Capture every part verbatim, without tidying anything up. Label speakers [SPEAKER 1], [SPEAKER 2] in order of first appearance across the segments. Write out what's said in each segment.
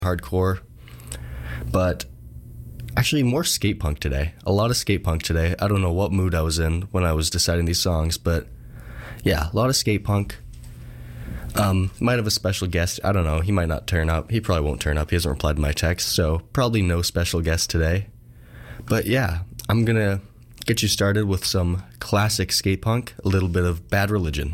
[SPEAKER 1] hardcore, but actually more skate punk today. A lot of skate punk today. I don't know what mood I was in when I was deciding these songs, but yeah, a lot of skate punk. Um, might have a special guest. I don't know. He might not turn up. He probably won't turn up. He hasn't replied to my text, so probably no special guest today. But yeah, I'm gonna get you started with some classic skate punk, a little bit of Bad Religion.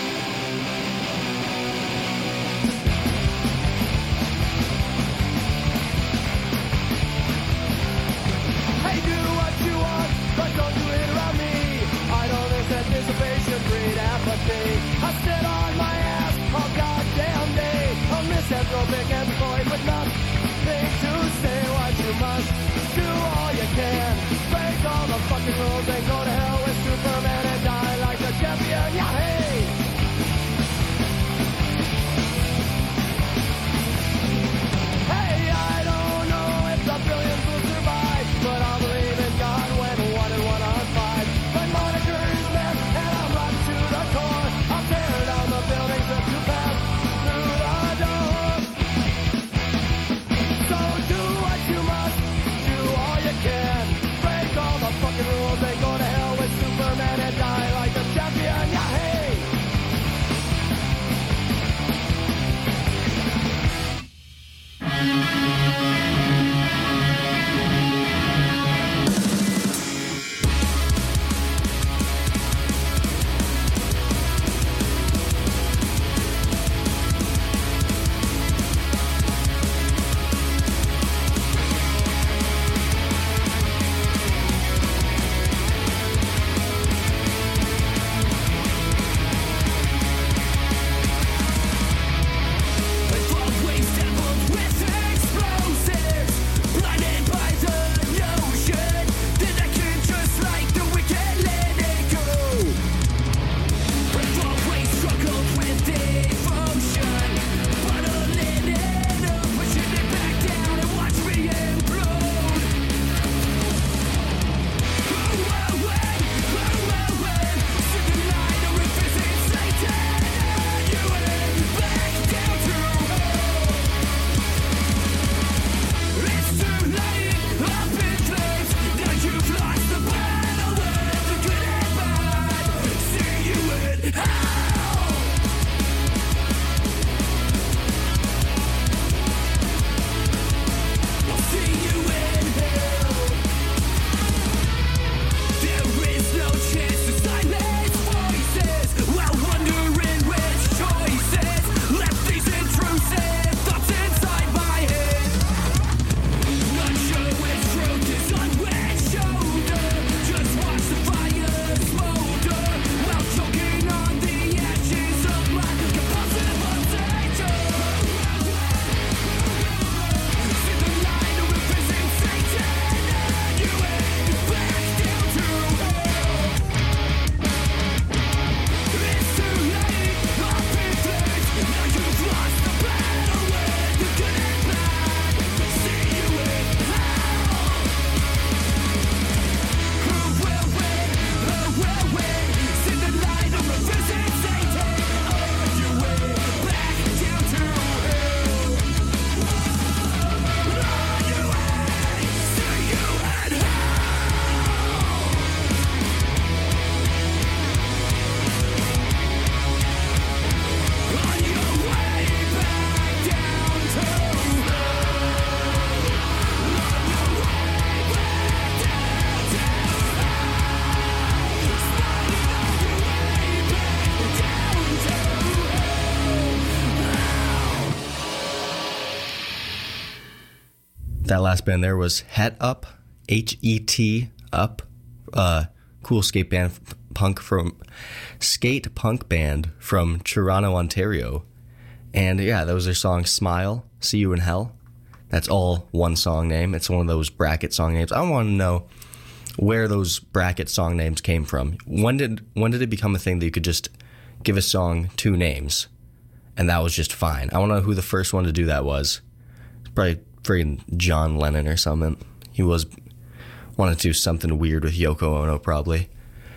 [SPEAKER 1] That last band there was Het Up, H E T Up, uh, cool skate band punk from skate punk band from Toronto, Ontario. And yeah, that was their song Smile, See You in Hell. That's all one song name. It's one of those bracket song names. I want to know where those bracket song names came from. When did when did it become a thing that you could just give a song two names and that was just fine? I want to know who the first one to do that was. It's probably freaking John Lennon or something. He was wanted to do something weird with Yoko Ono probably.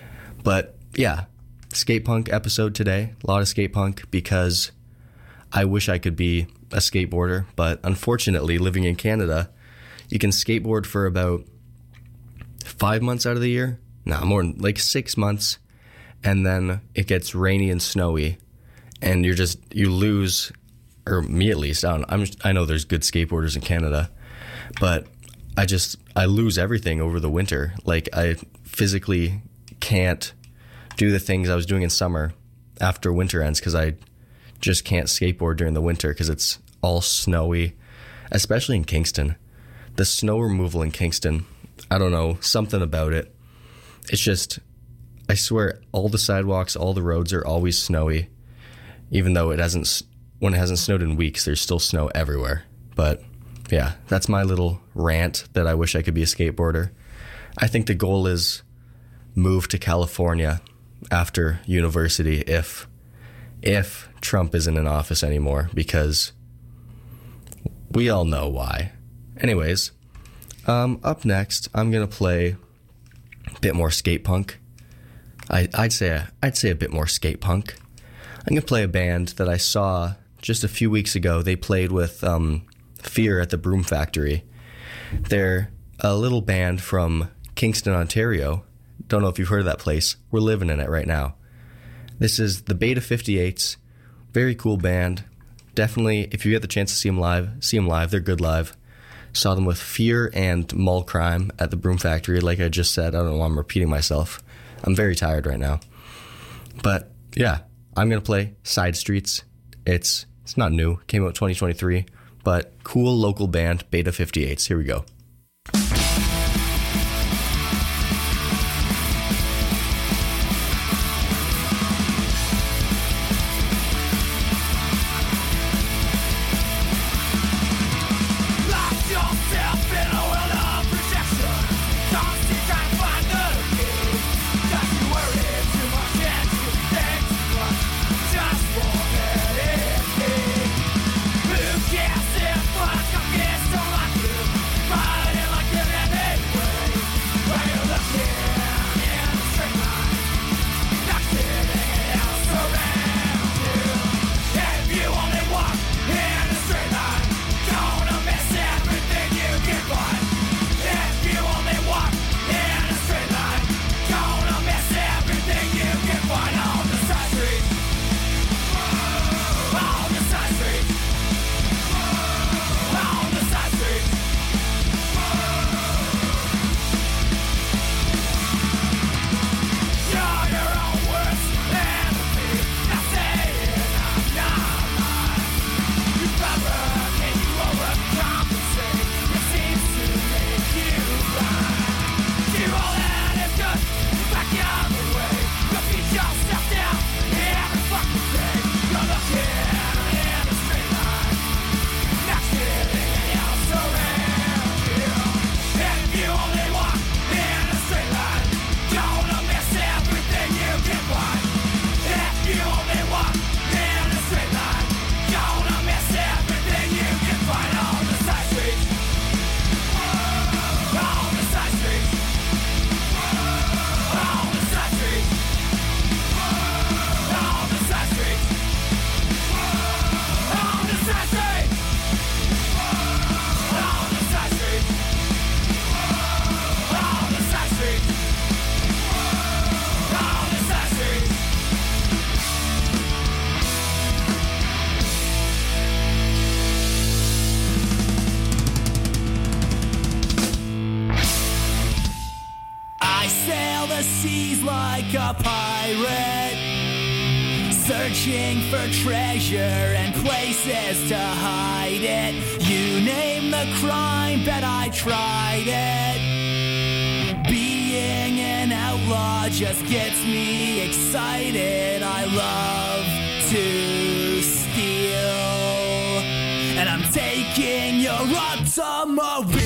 [SPEAKER 1] But yeah, skate punk episode today. A lot of skate punk because I wish I could be a skateboarder, but unfortunately, living in Canada, you can skateboard for about five months out of the year. No, more than like six months. And then it gets rainy and snowy, and you're just, you lose, or me at least, I don't, I'm, I know there's good skateboarders in Canada, but I just, I lose everything over the winter. Like, I physically can't do the things I was doing in summer after winter ends because I just can't skateboard during the winter because it's all snowy, especially in Kingston. The snow removal in Kingston, I don't know, something about it. It's just, I swear, all the sidewalks, all the roads are always snowy, even though it hasn't, when it hasn't snowed in weeks, there's still snow everywhere. But yeah, that's my little rant that I wish I could be a skateboarder. I think the goal is move to California after university if if Trump isn't in office anymore, because we all know why. Anyways, um, up next, I'm gonna play a bit more skate punk. I, I'd say I'd say a bit more skate punk. I'm gonna play a band that I saw just a few weeks ago. They played with um, Fear at the Broom Factory. They're a little band from Kingston, Ontario. Don't know if you've heard of that place. We're living in it right now. This is the Beta fifty-eights. Very cool band. Definitely, if you get the chance to see them live, see them live. They're good live. Saw them with Fear and Mall Crime at the Broom Factory. Like I just said, I don't know why I'm repeating myself. I'm very tired right now. But yeah, I'm going to play Side Streets. It's it's not new. Came out twenty twenty-three. But cool local band, Beta fifty-eights. Here we go.
[SPEAKER 2] like a pirate, searching for treasure and places to hide it. You name the crime, bet I tried it. Being an outlaw just gets me excited. I love to steal, and I'm taking your automobile.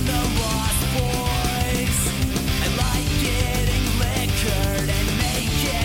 [SPEAKER 2] Make it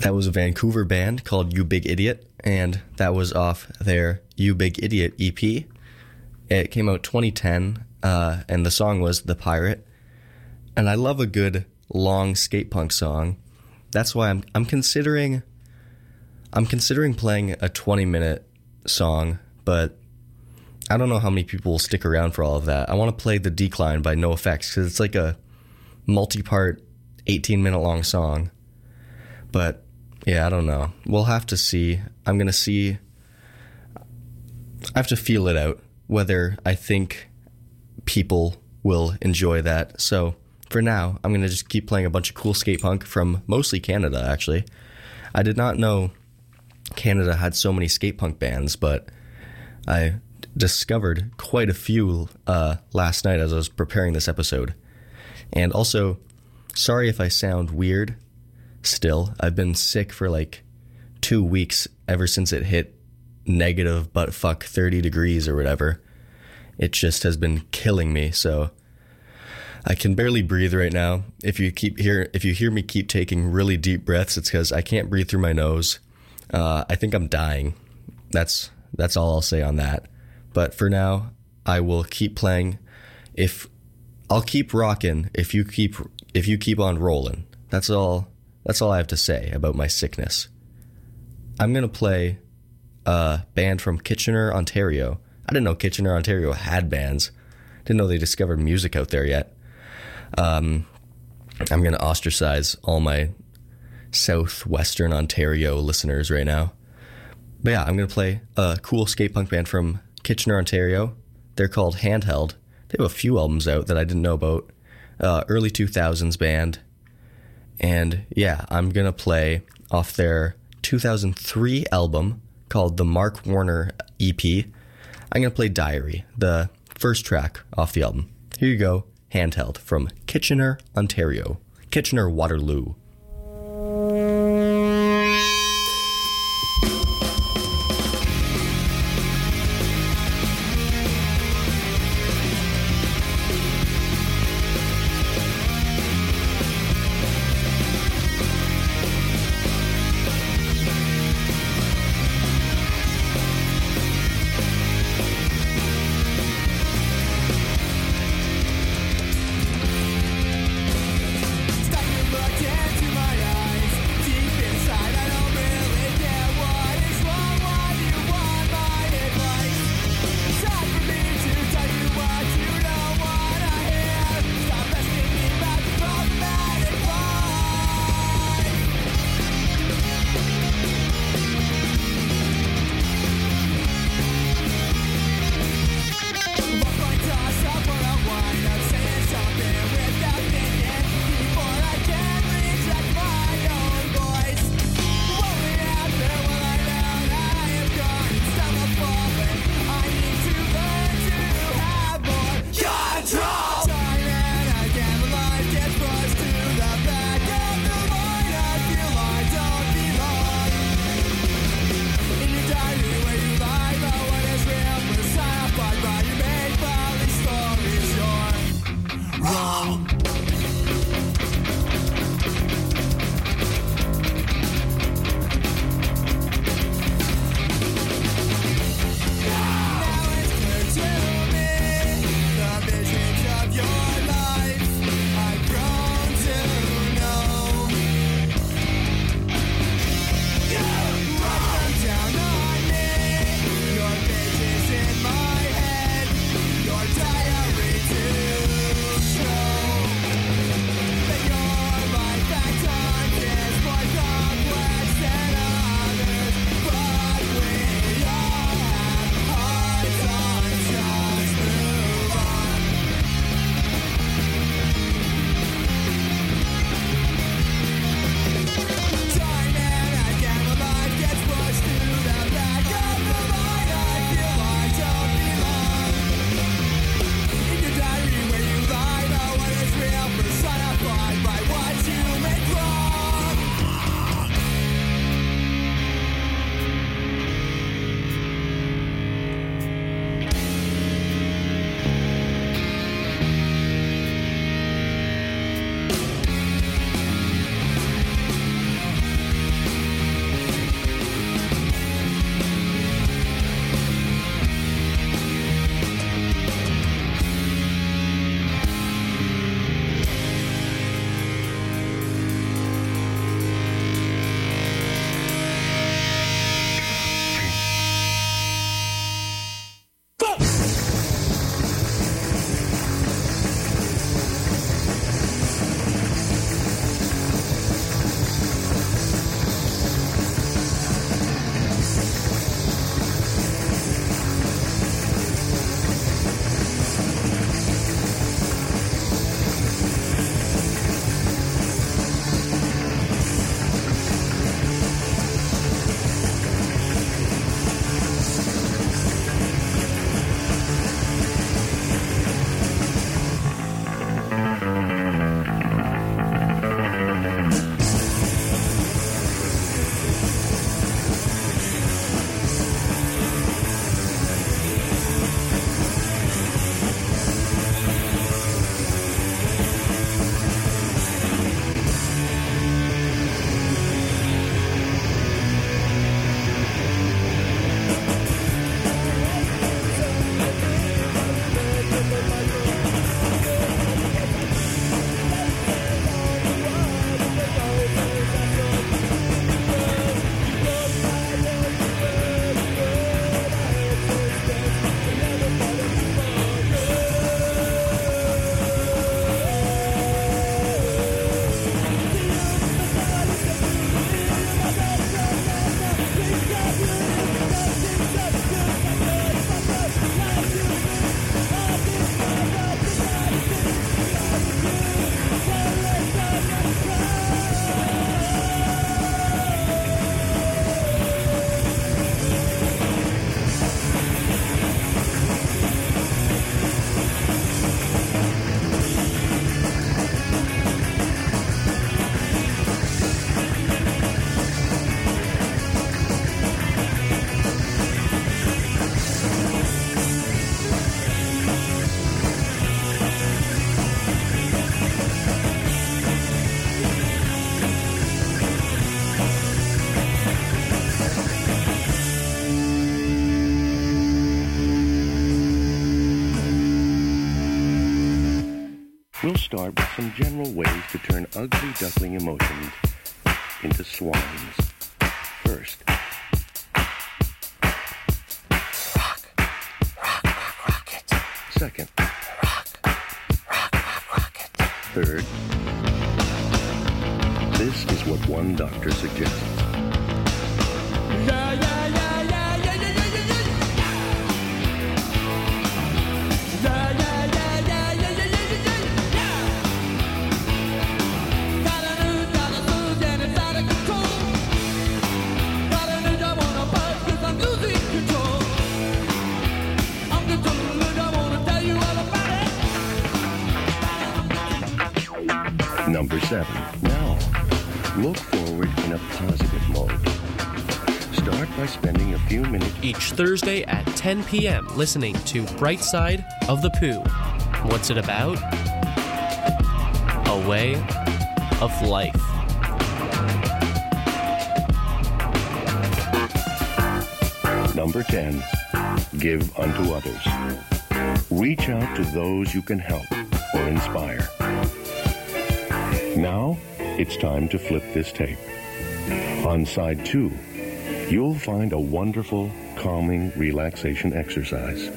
[SPEAKER 1] That was a Vancouver band called You Big Idiot, and that was off their You Big Idiot E P. It came out twenty ten, uh, and the song was The Pirate. And I love a good long skate punk song. That's why I'm I'm considering I'm considering playing a twenty minute song, but I don't know how many people will stick around for all of that. I want to play The Decline by NoFX because it's like a multi-part eighteen minute long song. But yeah, I don't know. We'll have to see. I'm going to see. I have to feel it out whether I think people will enjoy that. So for now, I'm going to just keep playing a bunch of cool skate punk from mostly Canada, actually. I did not know Canada had so many skate punk bands, but I discovered quite a few uh, last night as I was preparing this episode. And also, sorry if I sound weird still. I've been sick for like two weeks ever since it hit negative butt fuck thirty degrees or whatever. It just has been killing me, so I can barely breathe right now. If you keep hear if you hear me keep taking really deep breaths, it's because I can't breathe through my nose. Uh, I think I'm dying. That's that's all I'll say on that. But for now, I will keep playing. If I'll keep rocking if you keep if you keep on rolling. That's all. That's all I have to say about my sickness. I'm gonna play a band from Kitchener, Ontario. I didn't know Kitchener, Ontario had bands. Didn't know they discovered music out there yet. Um, I'm gonna ostracize all my southwestern Ontario listeners right now. But yeah, I'm gonna play a cool skate punk band from Kitchener, Ontario. They're called Handheld. They have a few albums out that I didn't know about. Uh, early two thousands band. And yeah, I'm going to play off their two thousand three album called the Mark Warner E P. I'm going to play Diary, the first track off the album. Here you go, Handheld from Kitchener, Ontario. Kitchener, Waterloo.
[SPEAKER 2] Your diary to show.
[SPEAKER 3] We'll start with some general ways to turn ugly duckling emotions into swines. First,
[SPEAKER 4] rock, rock, rock, rock it.
[SPEAKER 3] Second,
[SPEAKER 4] rock, rock, rock, rock it.
[SPEAKER 3] Third, this is what one doctor suggests.
[SPEAKER 2] Yeah, yeah, yeah, yeah, yeah, yeah, yeah, yeah, yeah. Yeah, yeah, yeah, yeah, yeah, yeah, yeah, yeah, yeah. Gotta lose, gotta lose, and it's out of control. Gotta lose, I wanna buzz, 'cause I'm losing control. I'm controlling, I wanna tell you all about it.
[SPEAKER 3] Number seven. Now, look forward in a positive mode. Start by spending a few minutes
[SPEAKER 5] Each Thursday at ten p.m. listening to Bright Side of the Pooh. What's it about? A way of life.
[SPEAKER 3] Number ten, give unto others. Reach out to those you can help or inspire. Now, it's time to flip this tape. On side two, you'll find a wonderful, calming relaxation exercise.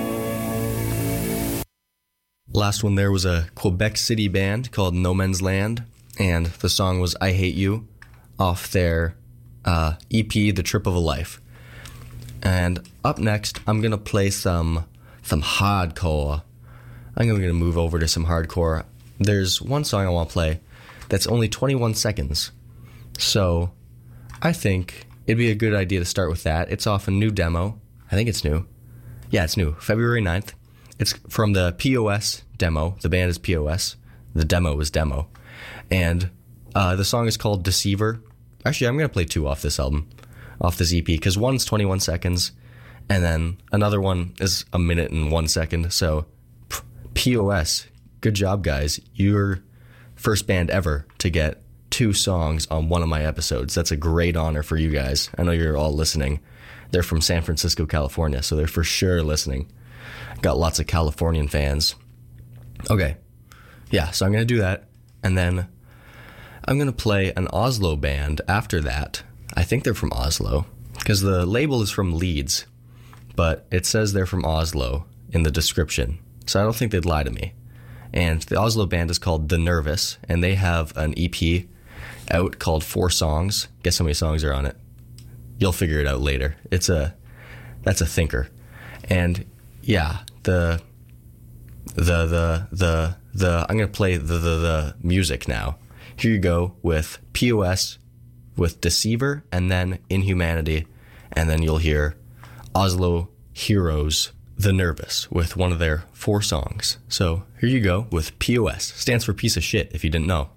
[SPEAKER 1] Last one there was a Quebec City band called No Man's Land, and the song was I Hate You off their uh, E P, The Trip of a Life. And up next, I'm going to play some some hardcore. I'm going to move over to some hardcore. There's one song I want to play that's only twenty-one seconds. So I think it'd be a good idea to start with that. It's off a new demo. I think it's new. Yeah, it's new. February ninth. It's from the P O S demo. The band is P O S. The demo is demo. And uh, the song is called Deceiver. Actually, I'm going to play two off this album, off this E P, because one's twenty-one seconds, and then another one is a minute and one second. So P O S, good job, guys. You're first band ever to get two songs on one of my episodes. That's a great honor for you guys. I know you're all listening. They're from San Francisco, California, so they're for sure listening. Got lots of Californian fans. Okay. Yeah, so I'm going to do that. And then I'm going to play an Oslo band after that. I think they're from Oslo, because the label is from Leeds, but it says they're from Oslo in the description. So I don't think they'd lie to me. And the Oslo band is called The Nervous, and they have an E P out called Four Songs. Guess how many songs are on it? You'll figure it out later. It's a, that's a thinker. And yeah, the, the, the, the, the, I'm going to play the, the, the music now. Here you go with P O S, with Deceiver, and then Inhumanity, and then you'll hear Oslo Heroes, The Nervous, with one of their four songs. So here you go with P O S. Stands for piece of shit, if you didn't know.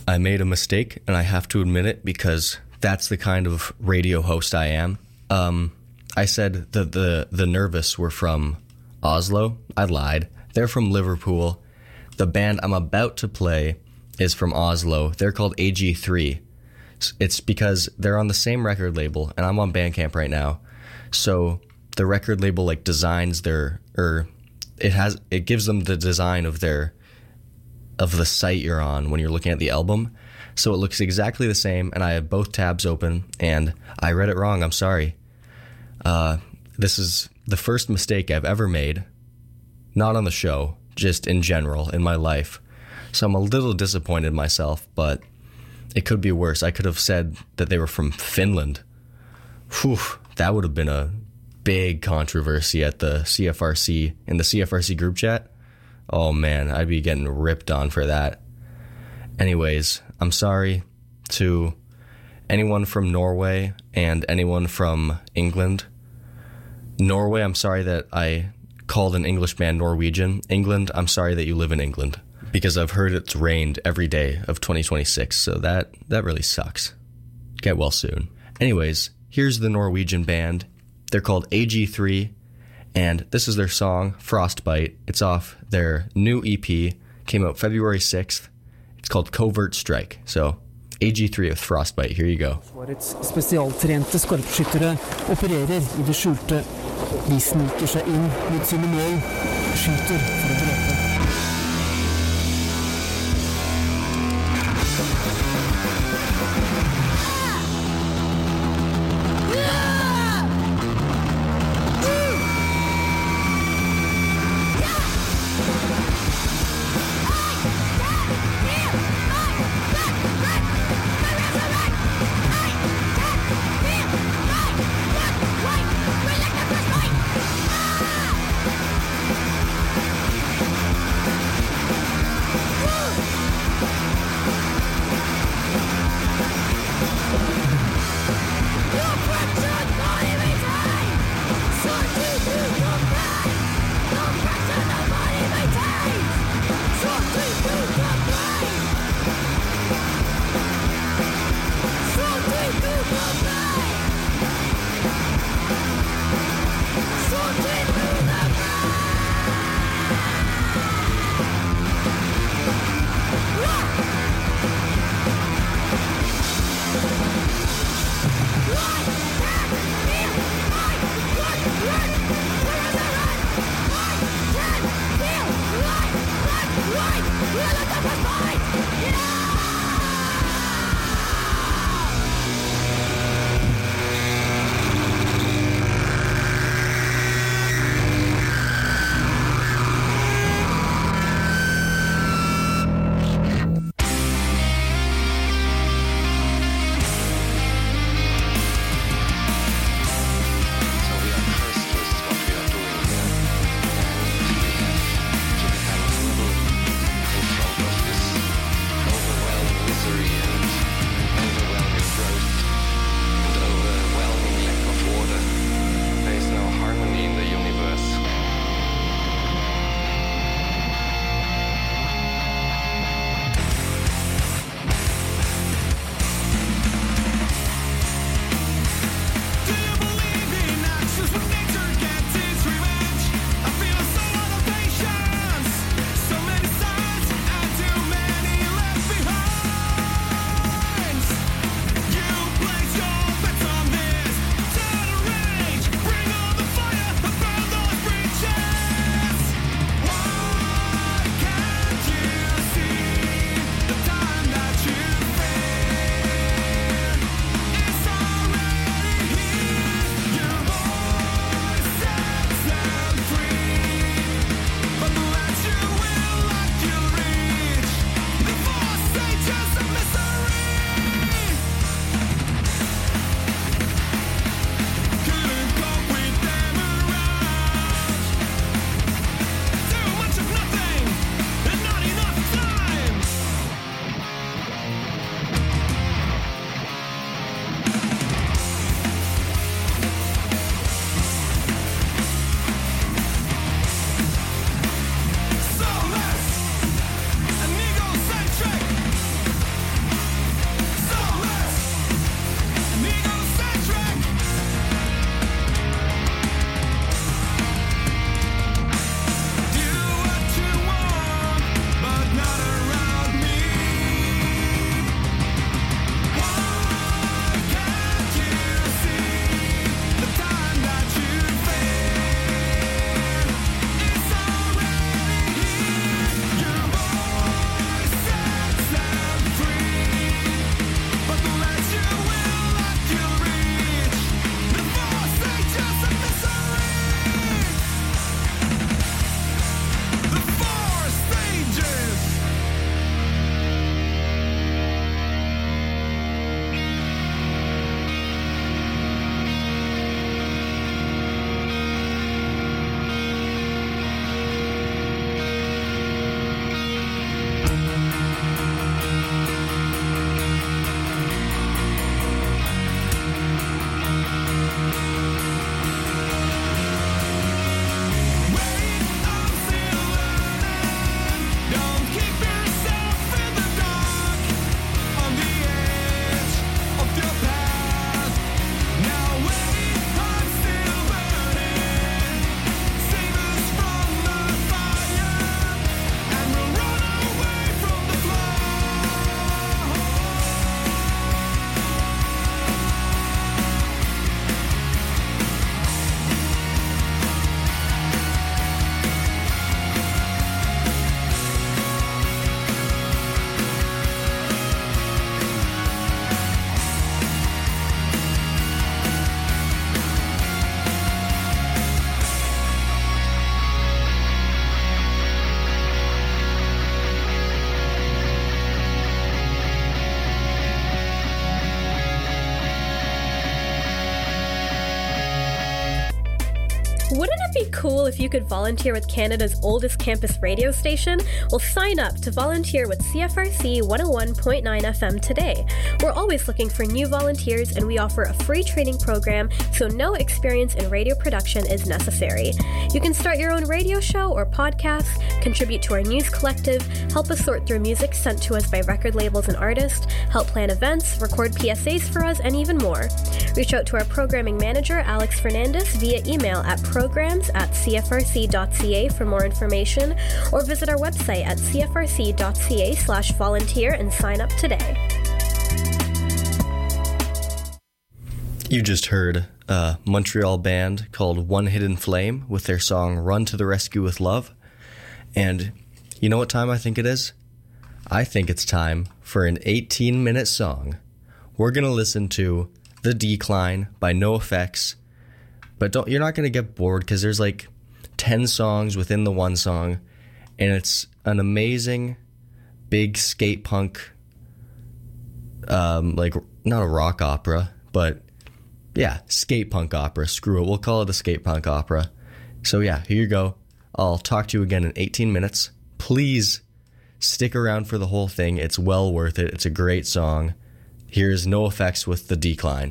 [SPEAKER 1] I made a mistake, and I have to admit it because that's the kind of radio host I am. Um, I said that the, the Nervous were from Oslo. I lied. They're from Liverpool. The band I'm about to play is from Oslo. They're called A G three. It's because they're on the same record label, and I'm on Bandcamp right now. So the record label like designs their, or it has, it gives them the design of their, of the site you're on when you're looking at the album. So it looks exactly the same, and I have both tabs open, and I read it wrong. I'm sorry. Uh, this is the first mistake I've ever made, not on the show, just in general in my life. So I'm a little disappointed in myself, but it could be worse. I could have said that they were from Finland. Whew, that would have been a big controversy at the C F R C, in the C F R C group chat. Oh man, I'd be getting ripped on for that. Anyways, I'm sorry to anyone from Norway and anyone from England. Norway, I'm sorry that I called an English band Norwegian. England, I'm sorry that you live in England, because I've heard it's rained every day of twenty twenty-six, so that, that really sucks. Get well soon. Anyways, here's the Norwegian band. They're called A G three, and this is their song, Frostbite. It's off their new E P, came out February sixth. It's called Covert Strike. So, A G three with Frostbite, here you go.
[SPEAKER 6] Forsvarets spesialtrente skarpskyttere opererer i det skjulte. De sniker seg inn mot sine mål, skyter for å drepe.
[SPEAKER 7] Right! cool if you could volunteer with Canada's oldest campus radio station? Well, sign up to volunteer with C F R C one oh one point nine F M today. We're always looking for new volunteers, and we offer a free training program, so no experience in radio production is necessary. You can start your own radio show or podcast, contribute to our news collective, help us sort through music sent to us by record labels and artists, help plan events, record P S As for us, and even more. Reach out to our programming manager, Alex Fernandez, via email at programs at c f r c dot c a for more information, or visit our website at c f r c dot c a slash volunteer and sign up today.
[SPEAKER 1] You just heard a Montreal band called One Hidden Flame with their song Run to the Rescue with Love. And you know what time I think it is? I think it's time for an eighteen-minute song. We're going to listen to The Decline by NoFX. But don't, you're not going to get bored because there's like ten songs within the one song. And it's an amazing, big skate punk, um, like, not a rock opera, but yeah, skate punk opera. Screw it. We'll call it a skate punk opera. So yeah, here you go. I'll talk to you again in eighteen minutes. Please stick around for the whole thing. It's well worth it. It's a great song. Here's NoFX with The Decline.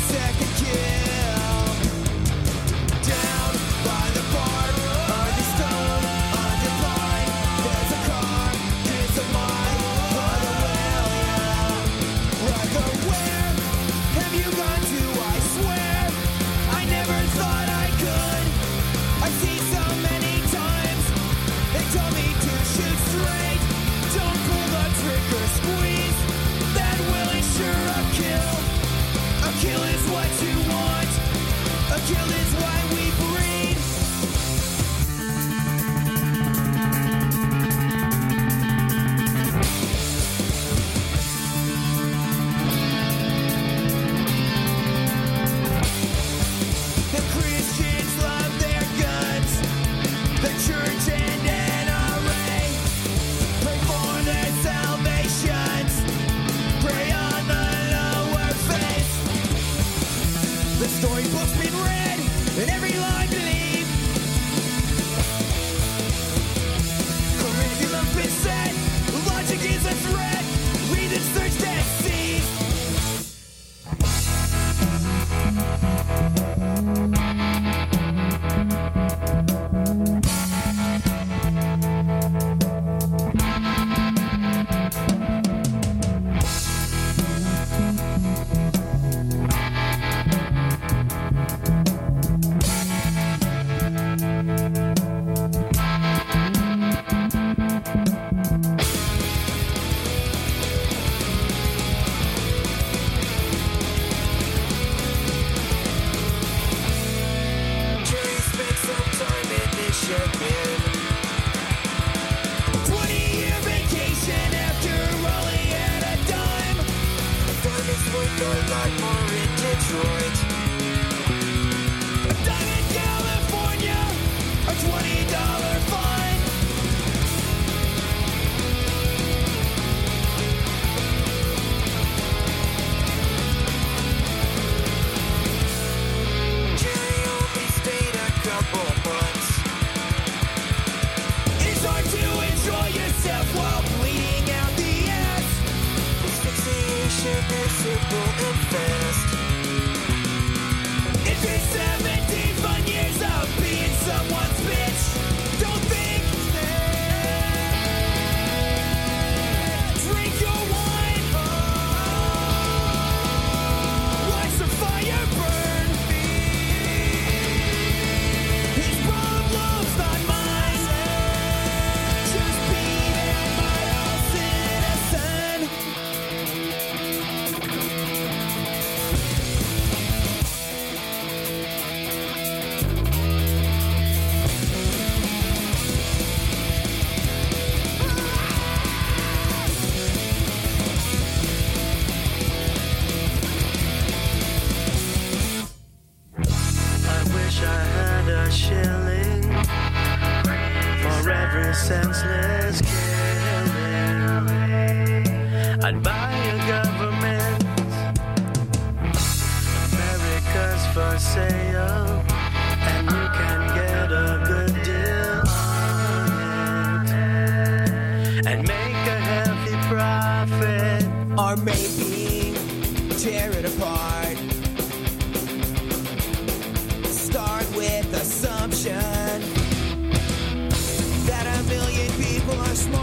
[SPEAKER 2] Down by the bar, are the stars? once. It's hard to enjoy yourself while bleeding out the ass. Asphyxiation is simple and fast. It's been seventeen fun years of being someone's bitch. Don't think that. Drink your wine. Watch the fire burn. His problems, not mine. Just be there, my own citizen. I wish I had a shilling for every senseless killing. I'd buy a government. America's for sale, and you can get a good deal on it, and make a healthy profit. Or maybe tear it apart. Start with assumption that a million people are smart.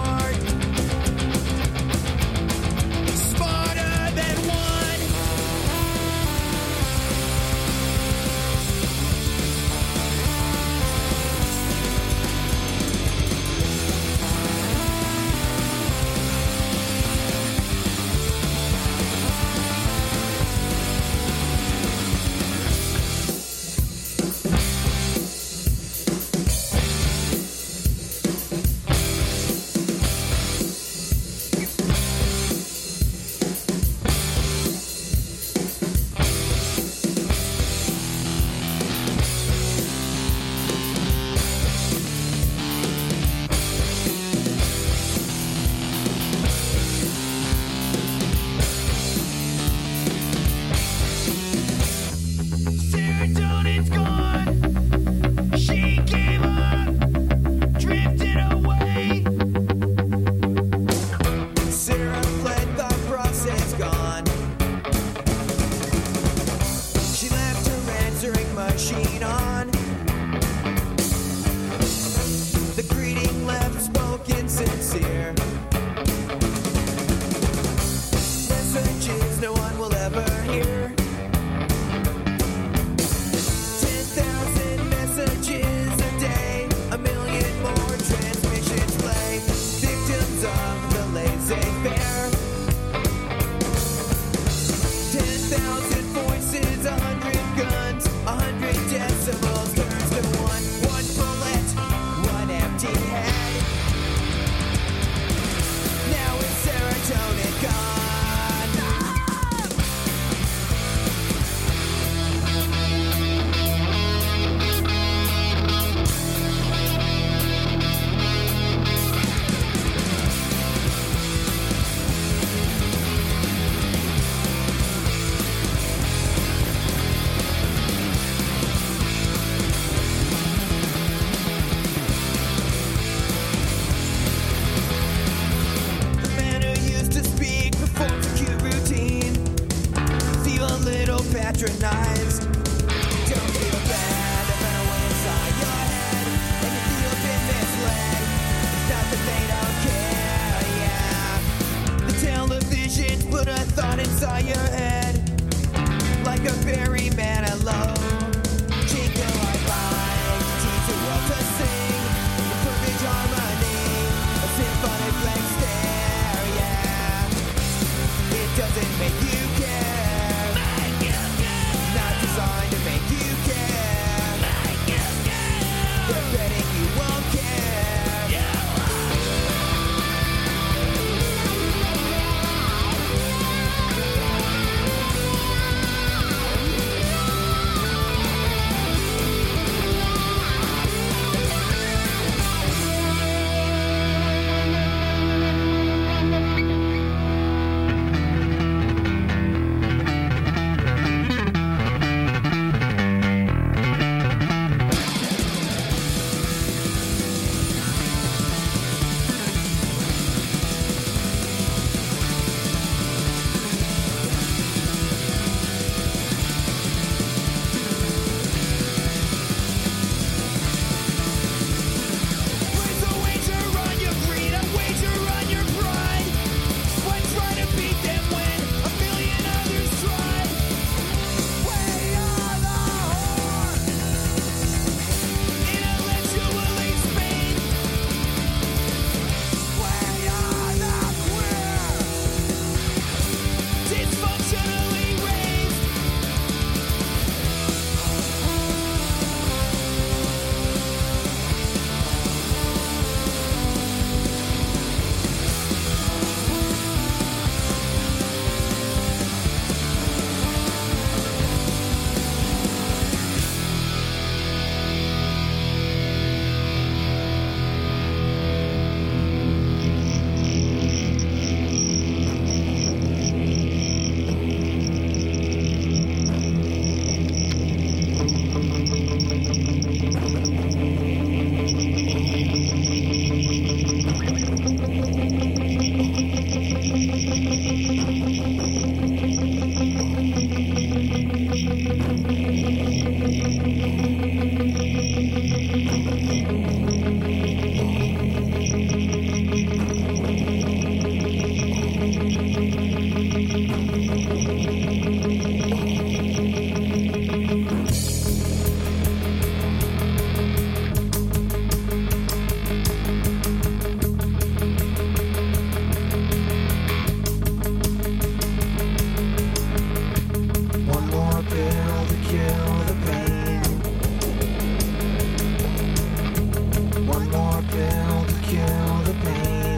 [SPEAKER 8] kill the pain.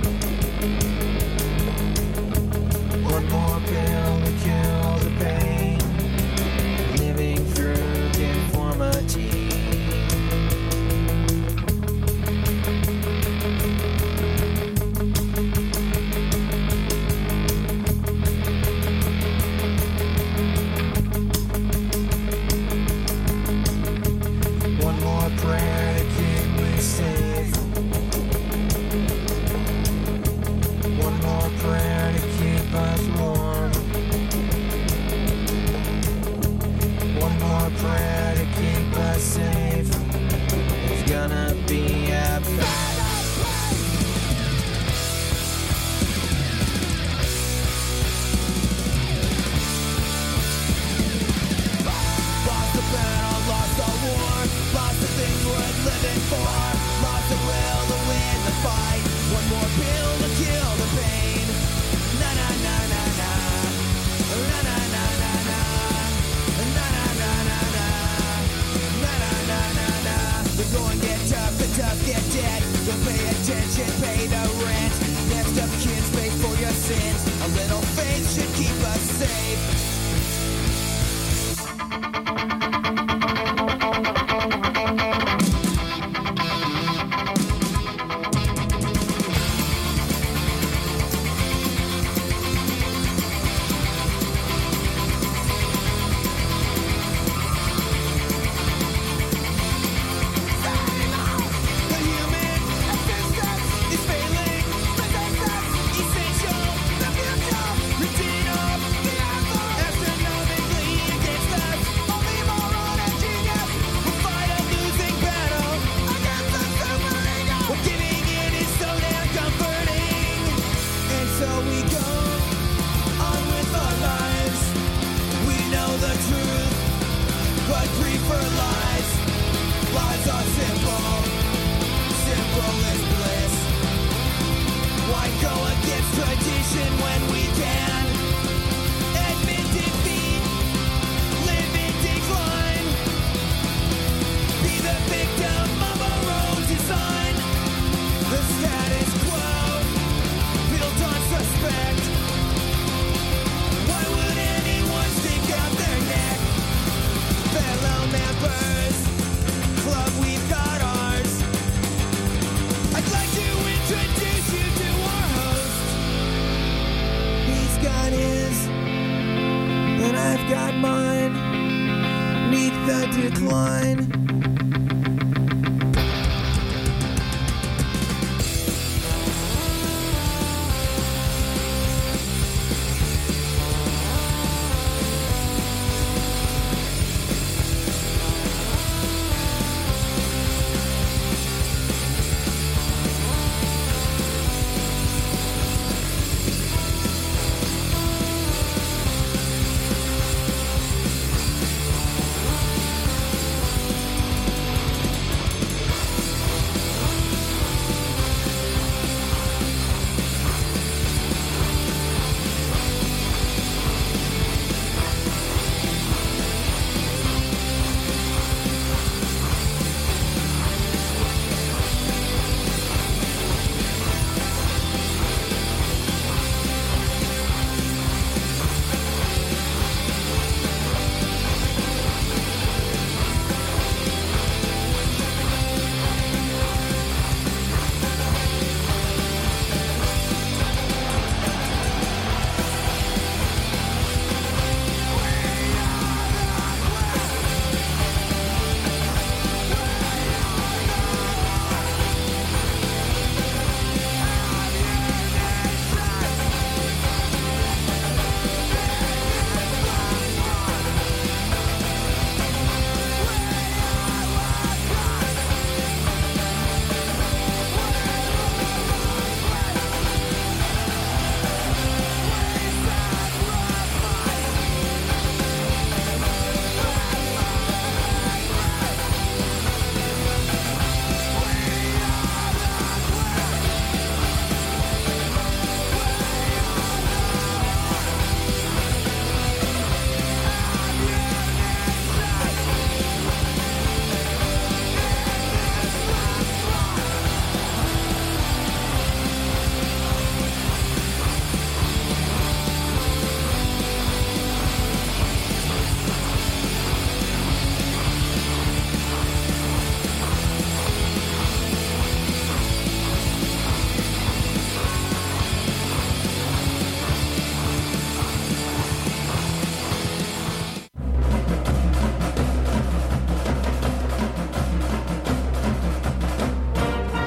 [SPEAKER 8] One more pill to kill the pain. Living through conformity. One more prayer to keep me safe. One more prayer to keep us warm. One more prayer to keep us safe. It's gonna be a battle. Lost the battle, lost the war, lost the things worth living for, lost the will to win the fight. One more pill to kill the pain. Na na na na na, na na na na na, na na na na na, na na na na na. The going get tough, the tough get dead. Don't pay attention, pay the rent. Next up, kids, pay for your sins. A little faith should keep us safe. The human existence is failing. Resistance essential. The future routine of the alpha. Astronomically against us. Only moron and genius will fight a losing battle against the super ego. Well, giving in is so damn comforting, and so we go on with our lives. We know the truth, but prefer lies. Lies are simple, simple is bliss. Why go against tradition when we can? Admit defeat, live in decline. Be the victim of our own design. The status quo, built on suspect. Why would anyone stick out their neck? Fellow members, club, we've got ours. I'd like to introduce you to our host. He's got his, and I've got mine. Meet the decline.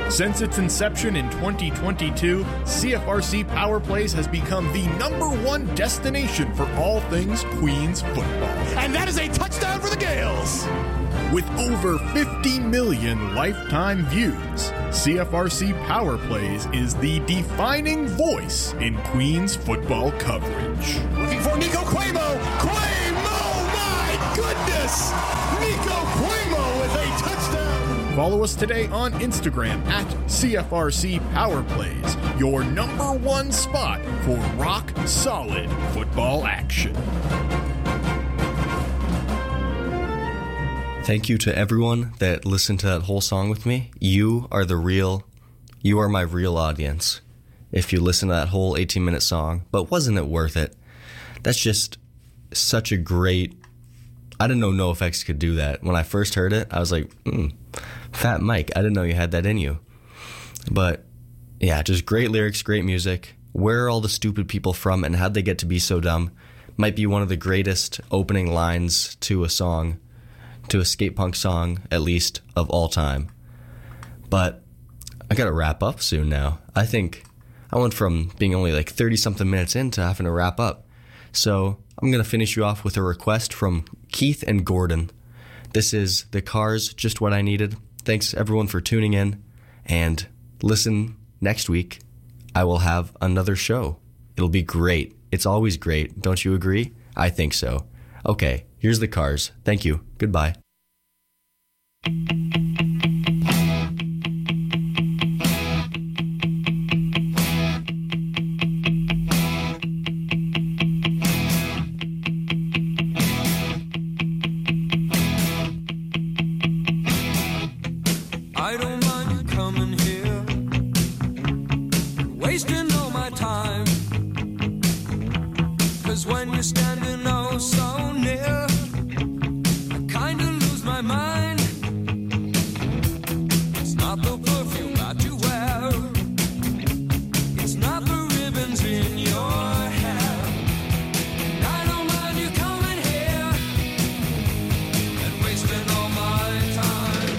[SPEAKER 9] Since its inception in twenty twenty-two, C F R C Power Plays has become the number one destination for all things Queens football.
[SPEAKER 8] And that is a touchdown for the Gales!
[SPEAKER 9] With over fifty million lifetime views, C F R C Power Plays is the defining voice in Queens football coverage.
[SPEAKER 8] Looking for Nico Cuomo. Cuomo, my goodness! Nico Cuomo with a touchdown!
[SPEAKER 9] Follow us today on Instagram at C F R C Power Plays, your number one spot for rock solid football action.
[SPEAKER 1] Thank you to everyone that listened to that whole song with me. You are the real, you are my real audience. If you listen to that whole eighteen minute song, but wasn't it worth it? That's just such a great, I didn't know NoFX could do that. When I first heard it, I was like, mm, Fat Mike, I didn't know you had that in you. But yeah, just great lyrics, great music. Where are all the stupid people from and how'd they get to be so dumb? Might be one of the greatest opening lines to a song, to a skate punk song, at least, of all time. But I gotta wrap up soon now. I think I went from being only like thirty-something minutes in to having to wrap up. So I'm gonna finish you off with a request from Keith and Gordon. This is The Cars, Just What I Needed. Thanks everyone for tuning in, and listen next week. I will have another show. It'll be great. It's always great. Don't you agree? I think so. Okay, here's The Cars. Thank you. Goodbye.
[SPEAKER 10] I don't mind you coming here, wasting all my time. 'Cause when you're standing oh so near, I kinda lose my mind. It's not the perfume that you wear, it's not the ribbons in your hair. And I don't mind you coming here and wasting all my time.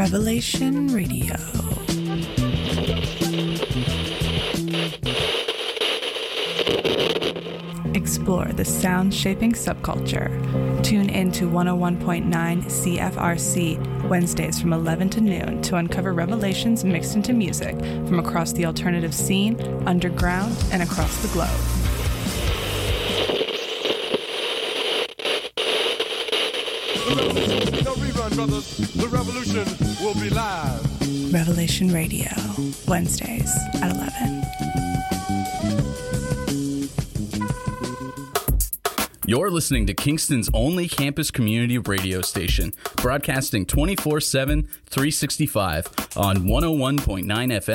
[SPEAKER 11] Revelation Radio. Explore the sound-shaping subculture. Tune in to one oh one point nine C F R C Wednesdays from eleven to noon to uncover revelations mixed into music from across the alternative scene, underground, and across the globe.
[SPEAKER 12] No rerun, brothers. The revolution will be live.
[SPEAKER 11] Revelation Radio, Wednesdays at eleven.
[SPEAKER 13] You're listening to Kingston's only campus community radio station, broadcasting twenty-four seven, three sixty-five on one oh one point nine F M.